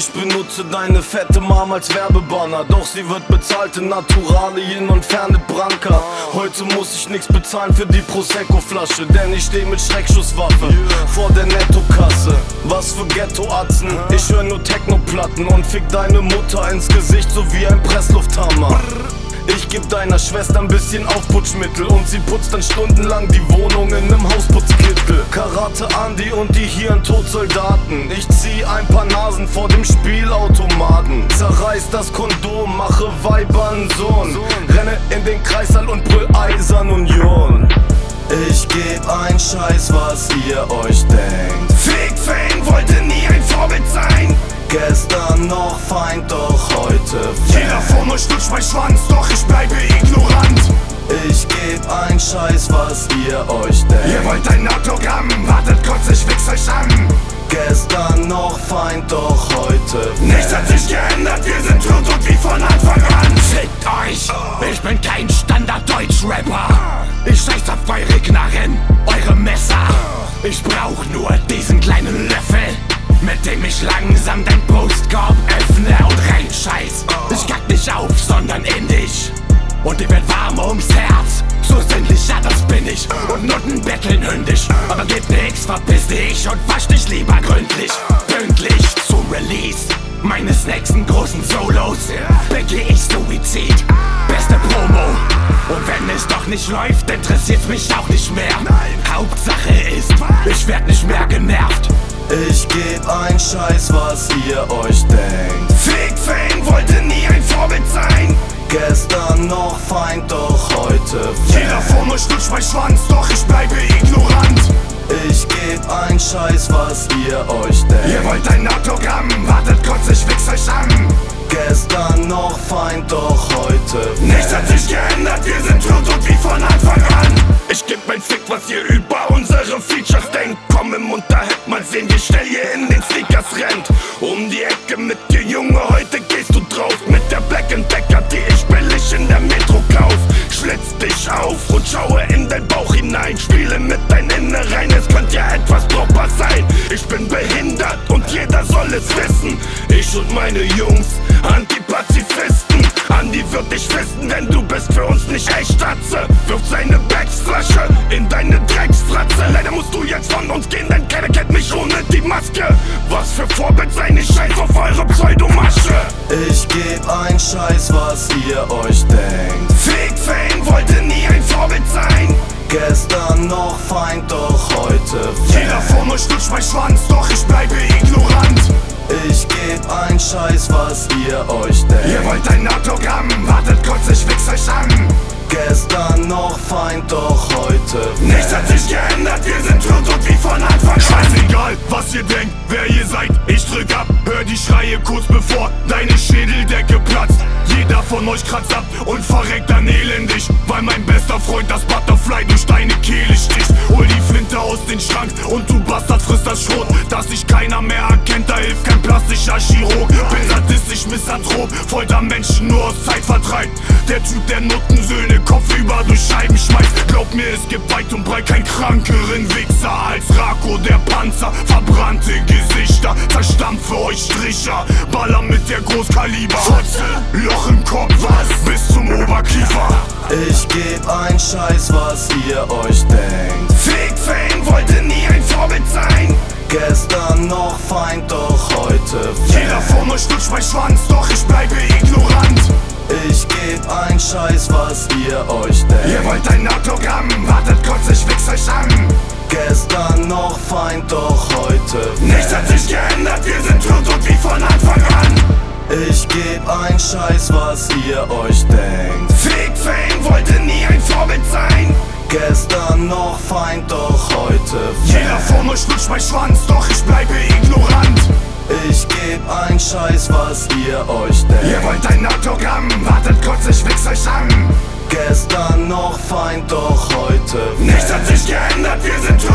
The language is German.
Ich benutze deine fette Mom als Werbebanner, doch sie wird bezahlt in Naturalien und fernet Branca. Heute muss ich nix bezahlen für die Prosecco-Flasche, denn ich steh mit Schreckschusswaffe vor der Nettokasse. Was für Ghetto-Atzen, ich hör nur Techno-Platten und fick deine Mutter ins Gesicht so wie ein Presslufthammer. Ich geb deiner Schwester ein bisschen Aufputschmittel und sie putzt dann stundenlang die Wohnung in nem Hausputzkittel. Karate Andi und die Hirntodsoldaten. Ich zieh ein paar Nasen vor dem Spielautomaten. Zerreiß das Kondom, mache Weibern Sohn. Renne in den Kreissaal und brüll Eisern Union. Ich geb ein Scheiß, was ihr euch denkt. Fick Fame wollte nie ein Vorbild sein. Gestern noch Feind, doch heute Fan. Jeder von euch lutscht mein Schwanz, doch ich bleibe ignorant. Ich geb ein Scheiß, was ihr euch denkt. Ihr wollt ein Autogramm, wartet kurz, ich wichs euch an. Gestern noch Feind, doch heute Fan. Nichts hat sich geändert, wir sind tot und wie von Anfang an. Fickt euch, ich bin kein Standard-Deutsch-Rapper. Ich scheiß auf eure Knarren, eure Messer. Ich brauch nur diesen kleinen Löffel, mit dem ich langsam dein Brustkorb öffne und reinscheiß. Ich kack nicht auf, sondern in dich. Und dir wird warm ums Herz. So sinnlich, ja das bin ich. Und Nutten betteln hündisch. Aber geht nix, verpiss dich und wasch dich lieber gründlich. Pünktlich zum Release meines nächsten großen Solos begeh ich Suizid. Beste Promo. Und wenn es doch nicht läuft, interessiert's mich auch nicht mehr. Hauptsache ist, ich werd nicht mehr genervt. Ich geb ein Scheiß, was ihr euch denkt. Fick Fame wollte nie ein Vorbild sein. Gestern noch Feind, doch heute Fan. Jeder von euch lutscht mein Schwanz, doch ich bleibe ignorant. Ich geb ein Scheiß, was ihr euch denkt. Ihr wollt ein Autogramm, wartet kurz, ich wichs euch an. Gestern noch Feind, doch heute Fan. Nichts hat sich geändert, wir sind tot und wie von Anfang an. Ich geb mein Fick, was ihr über unsere Features denkt. Komm im Unterhemd, mal sehen, wie schnell ihr in den Sneakers rennt. Um die Ecke mit dir, Junge, heute gehst du drauf. Mit der Black & Decker, die ich billig in der Metro kauf. Schlitz dich auf und schaue in dein Bauch hinein. Spiele mit dein Innerein, es könnte ja etwas proper sein. Ich bin behindert und jeder soll es wissen. Ich und meine Jungs, Antipazifisten. Andi wird dich wissen, denn du bist für uns nicht echt, Atze. Wirf seine Backsflasche in deine Drecksfratze. Leider musst du jetzt von uns gehen, denn keiner kennt mich ohne die Maske. Was für Vorbild sein, ich scheiß auf eure Pseudomasche. Ich geb ein Scheiß, was ihr euch denkt. Fick Fame wollte nie ein Vorbild sein. Gestern noch Feind, doch heute Fan. Jeder von euch lutscht mein Schwanz, doch ich bleibe ignorant. Ich geb ein Scheiß, was ihr euch denkt. Ihr wollt ein Autogramm, wartet kurz, ich wichs euch an. Gestern noch Feind, doch heute Fan. Nichts hat sich geändert, wir sind tot und wie von Anfang an. Scheißegal, was ihr denkt, wer ihr seid, ich drück ab. Hör die Schreie kurz bevor deine Schädeldecke platzt. Jeder von euch kratzt ab und verreckt dann elendig, weil mein bester Freund das Butterfly durch deine Kehle sticht. Hol die Flinte aus dem Schrank und du Bastard frisst das Schrot, dass sich keiner mehr erkennt, da hilft kein plastischer Chirurg. Bin sadistisch Misanthrop, folter Menschen nur aus Zeitvertreib. Der Typ, der Nuttensöhne kopfüber durch Scheiben schmeißt. Glaub mir, es gibt weit und breit keinen krankeren Wichser als Rako, der Panzer. Verbrannte Gesichter, zerstampfe euch Stricher, baller mit der Großkaliber. Fotze, Loch im Kopf, was? Bis zum Oberkiefer. Ich geb ein Scheiß, was ihr euch denkt. Fick Fame wollte nie ein Vorbild sein. Gestern noch Feind, doch heute Fan. Jeder von euch lutscht mein Schwanz, doch ich bleibe ignorant. Ich geb ein Scheiß, was ihr euch denkt. Ihr wollt ein Autogramm, wartet kurz, ich wichs euch an. Gestern noch Feind, doch heute Fan. Nichts hat sich geändert, wir sind tot und wie von Anfang an. Ich geb ein Scheiß, was ihr euch denkt. Fick Fame wollte nie ein Vorbild sein. Gestern noch Feind, doch heute Fan. Jeder von euch lutscht mein Schwanz, doch ich bleibe ignorant. Ich geb ein Scheiß, was ihr euch denkt. Ihr wollt ein Autogramm, wartet kurz, ich wichs euch an. Gestern noch Feind, doch heute Fan. Nichts hat sich geändert, wir sind tot